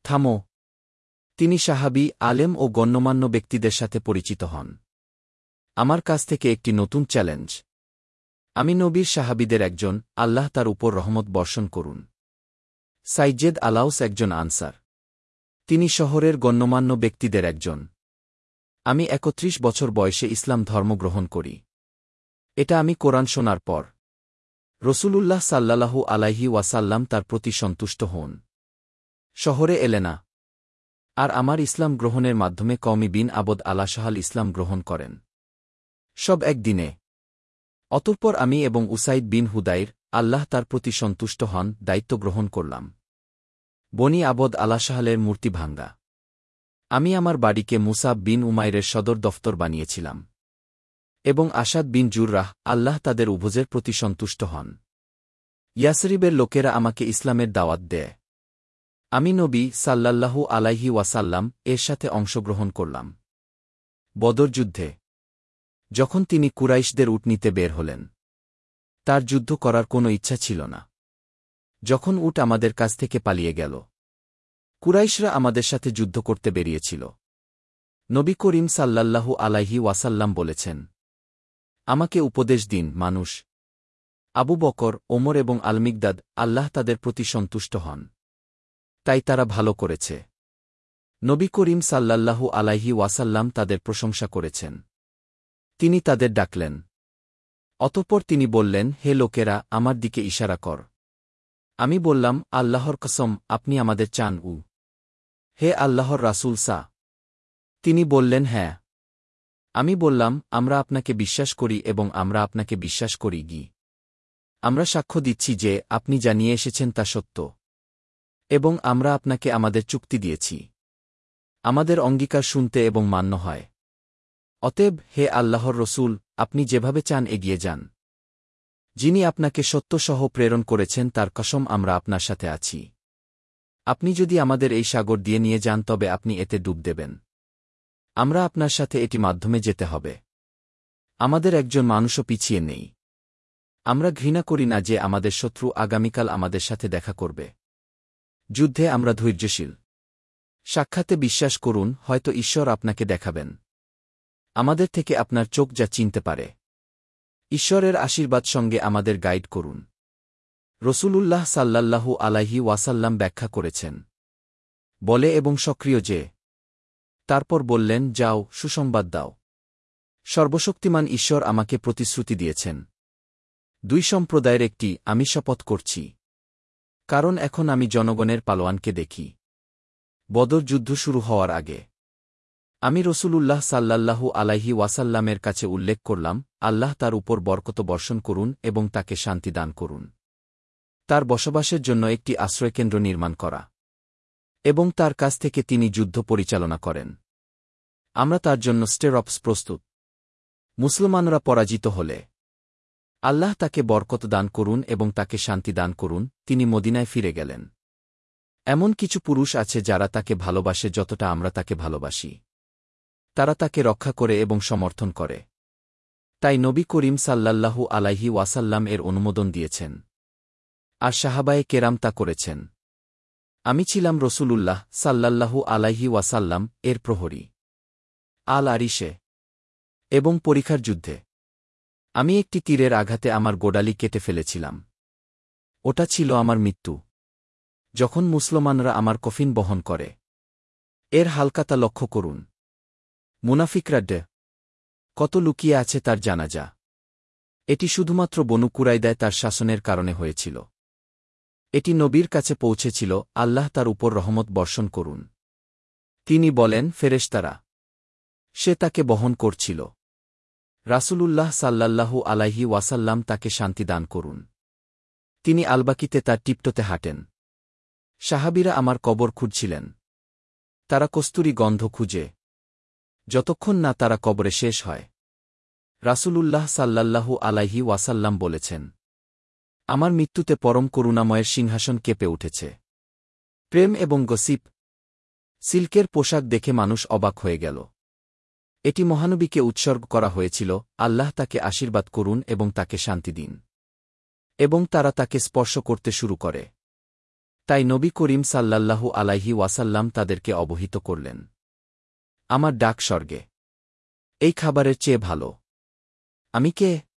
থামো। তিনি সাহাবী, আলেম ও গণ্যমান্য ব্যক্তিদের সাথে পরিচিত হন। আমার কাছ থেকে একটি নতুন চ্যালেঞ্জ। আমি নবীর সাহাবীদের একজন, আল্লাহ তার উপর রহমত বর্ষণ করুন। সাইয়েদ আলাউস একজন আনসার। তিনি শহরের গণ্যমান্য ব্যক্তিদের একজন। আমি ৩১ বছর বয়সে ইসলাম ধর্ম গ্রহণ করি। এটা আমি কোরআন শোনার পর। রসূলুল্লাহ সাল্লাল্লাহু আলাইহি ওয়াসাল্লাম তার প্রতি সন্তুষ্ট হন। শহরে এলে না। আর আমার ইসলাম গ্রহণের মাধ্যমে কওমি বিন আবদ আলাশাহাল ইসলাম গ্রহণ করেন। সব একদিনে। অতঃপর আমি এবং উসাইদ বিন হুদাইর, আল্লাহ তার প্রতি সন্তুষ্ট হন, দায়িত্ব গ্রহণ করলাম। বনি আবদ আলাশাহালের মূর্তি ভাঙ্গা। আমি আমার বাড়িকে মুসাব বিন উমাইরের সদর দফতর বানিয়েছিলাম। এবং আসাদ বিন জুররাহ, আল্লাহ তাদের উভয়ের প্রতি সন্তুষ্ট হন। ইয়াসরিবের লোকেরা আমাকে ইসলামের দাওয়াত দেয়। আমি নবী সাল্লাল্লাহু আলাইহি ওয়াসাল্লাম এর সাথে অংশগ্রহণ করলাম। বদর যুদ্ধে যখন তিনি কুরাইশদের উট নিতে বের হলেন, তার যুদ্ধ করার কোনো ইচ্ছা ছিল না। যখন উট আমাদের কাছ থেকে পালিয়ে গেল, কুরাইশরা আমাদের সাথে যুদ্ধ করতে বেরিয়েছিল। নবী করিম সাল্লাল্লাহু আলাইহি ওয়াসাল্লাম বলেছেন, আমাকে উপদেশ দিন মানুষ। আবু বকর, ওমর এবং আল-মিকদাদ, আল্লাহ তাদের প্রতি সন্তুষ্ট হন। তাই তারা ভালো করেছে। নবী করিম সাল্লাল্লাহু আলাইহি ওয়াসাল্লাম তাদের প্রশংসা করেছেন। তিনি তাদের ডাকলেন। অতঃপর তিনি বললেন, হে লোকেরা, আমার দিকে ইশারা কর। আমি বললাম, আল্লাহর কসম, আপনি আমাদের চান। হে আল্লাহর রাসূল সা। তিনি বললেন, হ্যাঁ। আমি বললাম, আমরা আপনাকে বিশ্বাস করি এবং আমরা আপনাকে বিশ্বাস করি গি। আমরা সাক্ষ্য দিচ্ছি যে আপনি যা নিয়ে এসেছেন তা সত্য। এবং আমরা আপনাকে আমাদের চুক্তি দিয়েছি। আমাদের অঙ্গীকার শুনতে এবং মান্য হয়। অতএব, হে আল্লাহর রসূল, আপনি যেভাবে চান এগিয়ে যান। যিনি আপনাকে সত্যসহ প্রেরণ করেছেন তার কসম, আমরা আপনার সাথে আছি। আপনি যদি আমাদের এই সাগর দিয়ে নিয়ে যান তবে আপনি এতে ডুব দেবেন। আমরা আপনার সাথে এটি মাধ্যমে যেতে হবে। আমাদের একজন মানুষও পিছিয়ে নেই। আমরা ঘৃণা করি না যে আমাদের শত্রু আগামীকাল আমাদের সাথে দেখা করবে। যুদ্ধে আমরা ধৈর্যশীল। সাক্ষাতে বিশ্বাস করুন, হয়তো ঈশ্বর আপনাকে দেখাবেন। আমাদের থেকে আপনার চোখ যা চিনতে পারে। ঈশ্বরের আশীর্বাদ সঙ্গে আমাদের গাইড করুন। রসূলুল্লাহ সাল্লাল্লাহু আলাইহি ওয়াসাল্লাম ব্যাখ্যা করেছেন। বলে এবং সক্রিয় যে। তারপর বললেন, যাও, সুসংবাদ দাও। সর্বশক্তিমান ঈশ্বর আমাকে প্রতিশ্রুতি দিয়েছেন। দুই সম্প্রদায়ের একটি, আমি শপথ করছি। কারণ এখন আমি জনগণের পালোয়ানকে দেখি। বদর যুদ্ধ শুরু হওয়ার আগে আমি রসূলুল্লাহ সাল্লাল্লাহু আলাইহি ওয়াসাল্লামের কাছে উল্লেখ করলাম, আল্লাহ তার উপর বরকত বর্ষণ করুন এবং তাকে শান্তি দান করুন। তার বসবাসের জন্য একটি আশ্রয়কেন্দ্র নির্মাণ করা। এবং তার কাছ থেকে তিনি যুদ্ধ পরিচালনা করেন। আমরা তার জন্য স্টেরপস প্রস্তুত। মুসলমানরা পরাজিত হলে আল্লাহ তাকে বরকত দান করুন এবং তাকে শান্তি দান করুন। তিনি মদিনায় ফিরে গেলেন। এমন কিছু পুরুষ আছে যারা তাকে ভালোবাসে যতটা আমরা তাকে ভালোবাসি। তারা তাকে রক্ষা করে এবং সমর্থন করে। তাই নবী করিম সাল্লাল্লাহু আলাইহি ওয়াসাল্লাম এর অনুমোদন দিয়েছেন। আর সাহাবায়ে কেরাম তা করেছেন। আমি ছিলাম রসূলুল্লাহ সাল্লাল্লাহু আলাইহি ওয়াসাল্লাম এর প্রহরী। আল আরিশে এবং পরীক্ষার যুদ্ধে আমি একটি তীরের আঘাতে আমার গোড়ালি কেটে ফেলেছিলাম। ওটা ছিল আমার মৃত্যু। যখন মুসলমানরা আমার কফিন বহন করে, এর হালকাতা লক্ষ্য করুন। মুনাফিকরা কত লুকিয়ে আছে তার জানাজা। এটি শুধুমাত্র বনু কুরাইদায় তার শাসনের কারণে হয়েছিল। এটি নবীর কাছে পৌঁছেছিল, আল্লাহ তার উপর রহমত বর্ষণ করুন। তিনি বলেন, ফেরেশতারা। সে তাকে বহন করছিল। রাসূলুল্লাহ সাল্লাল্লাহু আলাইহি ওয়াসাল্লাম তাকে শান্তি দান করুন। তিনি আলবাকিতে তার টিপটোতে হাঁটেন। সাহাবীরা আমার কবর খুঁজছিলেন। তারা কস্তুরী গন্ধ খুঁজে, যতক্ষণ না তারা কবরে শেষ হয়। রাসূলুল্লাহ সাল্লাল্লাহু আলাইহি ওয়াসাল্লাম বলেছেন, আমার মৃত্যুতে পরম করুণাময়ের সিংহাসন কেঁপে উঠেছে। প্রেম এবং গসিপ। সিল্কের পোশাক দেখে মানুষ অবাক হয়ে গেল। এটি মহানবীকে উৎসর্গ করা হয়েছিল, আল্লাহ তাকে আশীর্বাদ করুন এবং তাকে শান্তি দিন। এবং তারা তাকে স্পর্শ করতে শুরু করে। তাই নবী করিম সাল্লাল্লাহু আলাইহি ওয়াসাল্লাম তাদেরকে অবহিত করলেন, আমার ডাক স্বর্গে। এই খাবারের চেয়ে ভালো। আমি কে?